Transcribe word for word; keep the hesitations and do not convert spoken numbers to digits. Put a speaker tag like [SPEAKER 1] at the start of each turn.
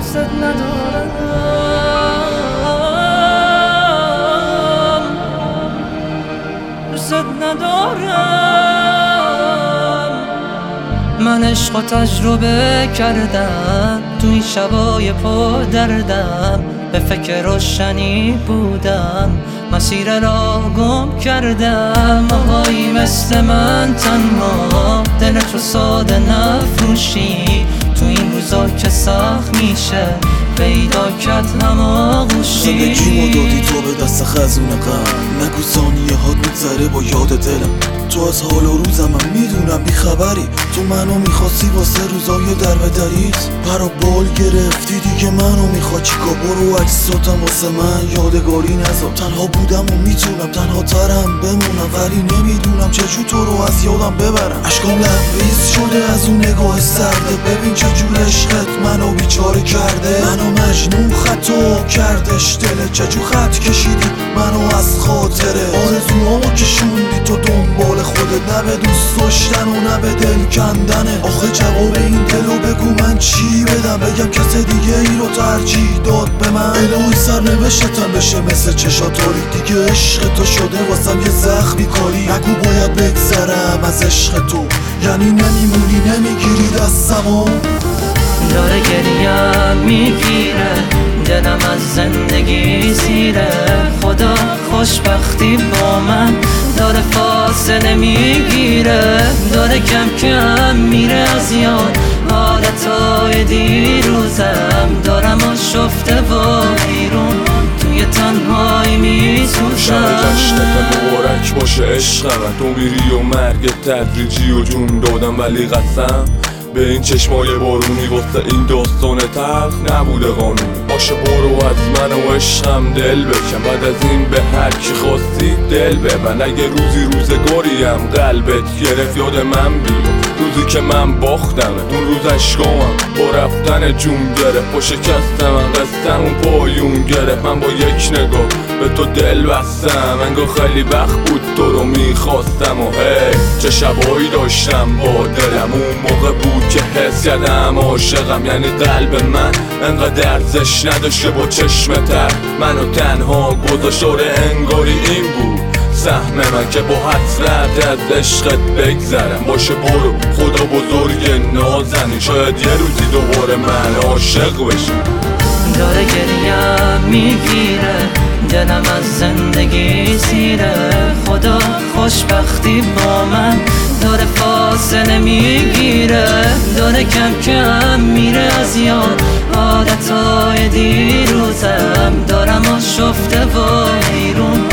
[SPEAKER 1] دوست ندارم، دوست ندارم. من عشق و تجربه کردم، تو این شبای پر دردم، به فکر روشنی بودم، مسیر را گم کردم. آهایی مثل من تنها، دلت رو ساده نفروشی، تو این روزا که سخت میشه پیدا کرد هماغوشی.
[SPEAKER 2] زندگی ما دادی تو به دست خزون غم، نگو ثانیه هات میگذره با یاد دلم. تو از حال و روزم من میدونم بیخبری، تو منو میخواستی واسه روزای در به دریت، برا بال گرفتی دیگه منو میخوای چیکار؟ برو عکساتم واسه من یادگاری نذار. تنها بودم و میتونم تنها ترم بمونم، ولی نمیدونم چجور تو رو از یادم ببرم. اشکام لبریز شده از اون نگاه سرده، ببین چجور عشقت منو بیچاره کرده. منو مجنون خطا کردش دلت، چجور خط کشیدی منو از خاطره. آرزوهامو کشوندی تو دنبال خودت، نه به دوست داشتن و نه به دل کندنه. آخه جواب این دلو بگو من چی بدم، بگم کس دیگه ای رو ترجیح داد به من. الهی سرنوشتم بشه مثل چشاتاری، دیگه عشق تو شده واسم یه زخمی کاری. نگو باید بگذرم از عشق تو، یعنی نمیمونی نمیگیری دستمو.
[SPEAKER 1] داره گریم میگیره دلم از زندگی زیره، خدا خوشبختی با من داره فاصله میگیره. داره کم کم میره از یاد حالتهای دیروزم، دارم آشفته و بیرون توی تنهایی میسوزم.
[SPEAKER 3] شب جشنت مبارک باشه عشقم، تو میری و مرگ تدریجی و جون دادم، ولی قسم به این چشمای بارونی واسه این داستان تلخ نبوده قانونی. باشه برو از من و عشقم دل بکن، بعد از این به هر کی خواستی دل ببن. اگه روزی روزگاریم قلبت گرفت یاد من بیا، روزی که من باختم اون روز اشکامم با رفتن جون گرفت، با شکستم قصتم اون پایون گرفت. من با یک نگاه به تو دل بستم، انگار خیلی وقت بود تو رو میخواستم. و هی چه شبایی داشتم با دلم، اون موقع بود که حس کردم عاشقم، یعنی قلب من انقدر ارزش نداشت که با چشم تر منو تنها گذاشت. انگاری این بود سهم من که با حسرت از عشقت بگذرم. باشه برو خدا بزرگ نازنین، شاید یه روزی دوباره من عاشق بشم.
[SPEAKER 1] داره گریم میگیره دلم از زندگی زیره، خدا خوشبختی با من داره فاصله میگیره. داره کم کم میره از یاد عادتهای دیروزم، دارم آشفته و بیرون